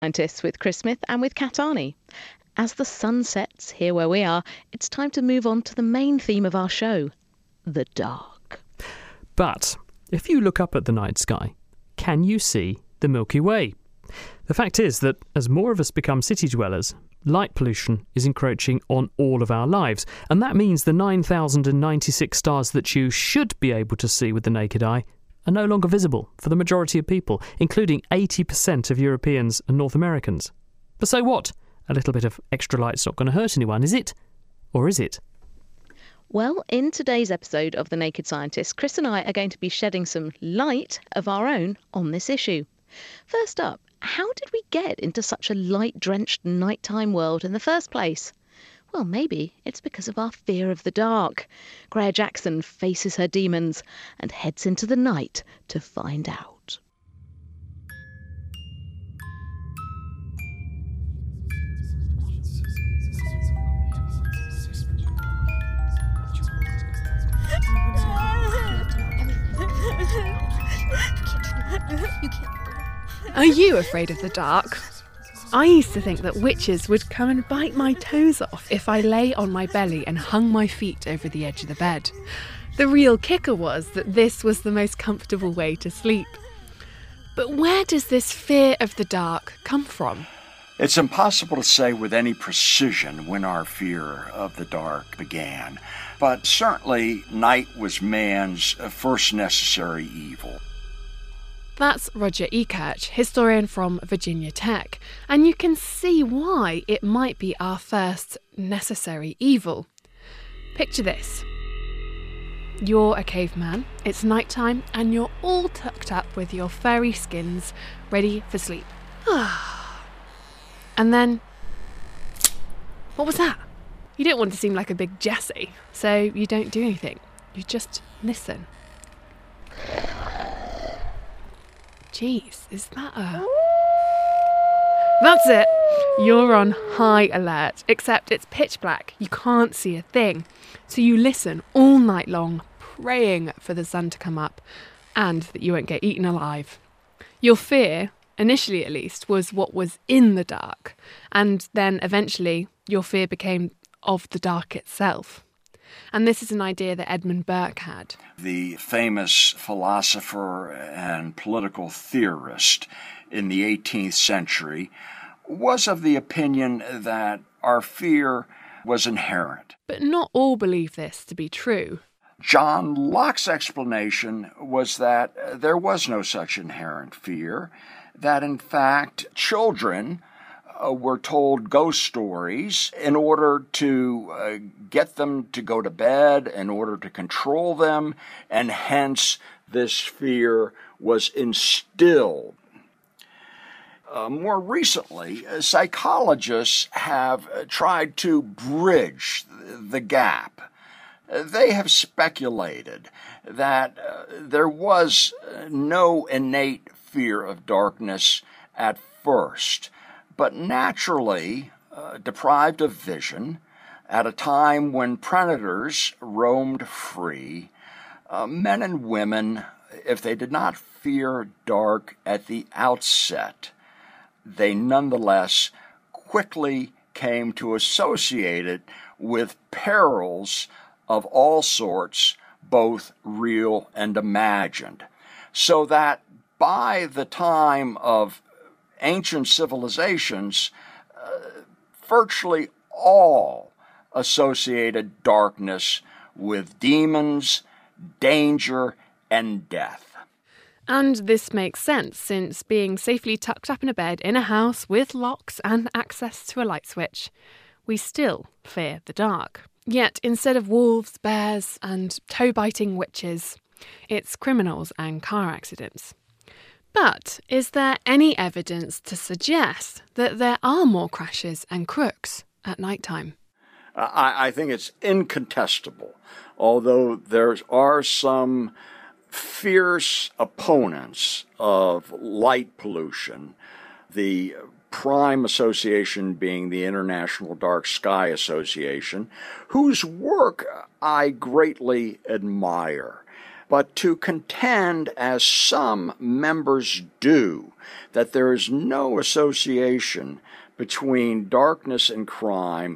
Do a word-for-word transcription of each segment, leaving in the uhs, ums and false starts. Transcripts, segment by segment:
Scientists with Chris Smith and with Kat Arney. As the sun sets here where we are, it's time to move on to the main theme of our show, the dark. But if you look up at the night sky, can you see the Milky Way? The fact is that as more of us become city dwellers, light pollution is encroaching on all of our lives, and that means the nine thousand ninety-six stars that you should be able to see with the naked eye are no longer visible for the majority of people, including eighty percent of Europeans and North Americans. But so what? A little bit of extra light's not going to hurt anyone, is it? Or is it? Well, in today's episode of The Naked Scientist, Chris and I are going to be shedding some light of our own on this issue. First up, how did we get into such a light-drenched nighttime world in the first place? Well, maybe it's because of our fear of the dark. Greer Jackson faces her demons and heads into the night to find out. Are you afraid of the dark? I used to think that witches would come and bite my toes off if I lay on my belly and hung my feet over the edge of the bed. The real kicker was that this was the most comfortable way to sleep. But where does this fear of the dark come from? It's impossible to say with any precision when our fear of the dark began, but certainly night was man's first necessary evil. That's Roger Ekirch, historian from Virginia Tech, and you can see why it might be our first necessary evil. Picture this. You're a caveman, it's nighttime, and you're all tucked up with your furry skins, ready for sleep. And then, what was that? You don't want to seem like a big Jessie, so you don't do anything. You just listen. Jeez, is that a... That's it! You're on high alert, except it's pitch black. You can't see a thing. So you listen all night long, praying for the sun to come up and that you won't get eaten alive. Your fear, initially at least, was what was in the dark. And then eventually your fear became of the dark itself. And this is an idea that Edmund Burke had. The famous philosopher and political theorist in the eighteenth century was of the opinion that our fear was inherent. But not all believe this to be true. John Locke's explanation was that there was no such inherent fear, that in fact children Uh, were told ghost stories in order to uh, get them to go to bed, in order to control them, and hence this fear was instilled. Uh, more recently, uh, psychologists have uh, tried to bridge the gap. Uh, they have speculated that uh, there was uh, no innate fear of darkness at first, but naturally uh, deprived of vision at a time when predators roamed free, uh, men and women, if they did not fear dark at the outset, they nonetheless quickly came to associate it with perils of all sorts, both real and imagined, so that by the time of ancient civilizations, uh, virtually all associated darkness with demons, danger, and death. And this makes sense, since being safely tucked up in a bed in a house with locks and access to a light switch, we still fear the dark. Yet instead of wolves, bears, and toe-biting witches, it's criminals and car accidents. But is there any evidence to suggest that there are more crashes and crooks at night time? I, I think it's incontestable, although there are some fierce opponents of light pollution, the prime association being the International Dark Sky Association, whose work I greatly admire. But to contend, as some members do, that there is no association between darkness and crime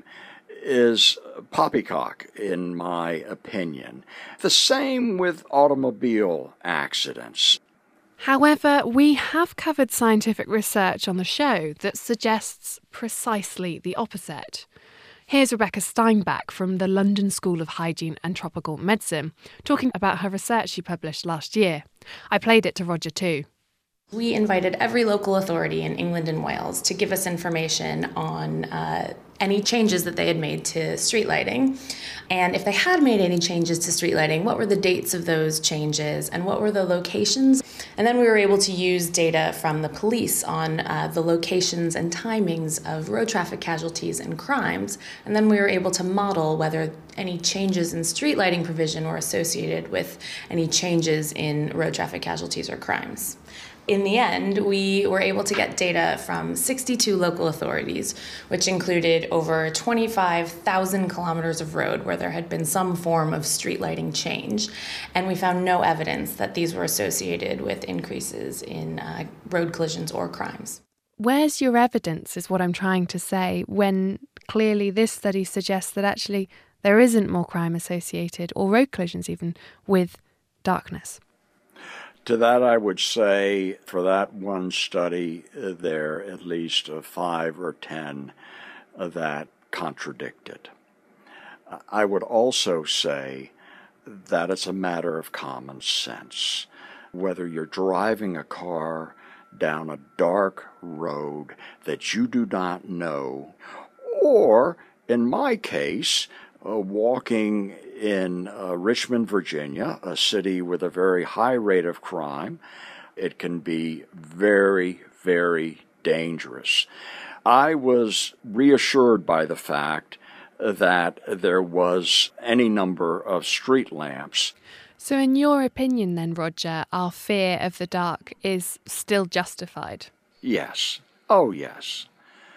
is poppycock, in my opinion. The same with automobile accidents. However, we have covered scientific research on the show that suggests precisely the opposite. Here's Rebecca Steinbach from the London School of Hygiene and Tropical Medicine talking about her research she published last year. I played it to Roger too. We invited every local authority in England and Wales to give us information on uh, any changes that they had made to street lighting. And if they had made any changes to street lighting, what were the dates of those changes and what were the locations? And then we were able to use data from the police on uh, the locations and timings of road traffic casualties and crimes. And then we were able to model whether any changes in street lighting provision were associated with any changes in road traffic casualties or crimes. In the end, we were able to get data from sixty-two local authorities, which included over twenty-five thousand kilometers of road where there had been some form of street lighting change. And we found no evidence that these were associated with increases in uh, road collisions or crimes. Where's your evidence, is what I'm trying to say, when clearly this study suggests that actually there isn't more crime associated, or road collisions even, with darkness? To that, I would say, for that one study, uh, there are at least uh, five or ten uh, that contradict it. Uh, I would also say that it's a matter of common sense. Whether you're driving a car down a dark road that you do not know, or, in my case, uh, walking in uh, Richmond, Virginia, a city with a very high rate of crime, it can be very, very dangerous. I was reassured by the fact that there was any number of street lamps. So in your opinion then, Roger, our fear of the dark is still justified? Yes. Oh, yes.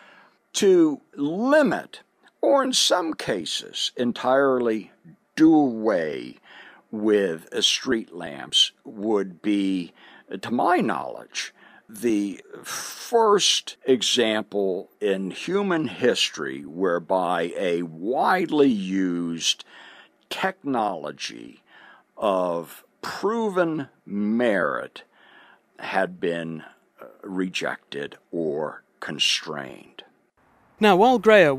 To limit, or in some cases entirely do away with uh, street lamps would be, to my knowledge, the first example in human history whereby a widely used technology of proven merit had been uh, rejected or constrained. Now, while Greer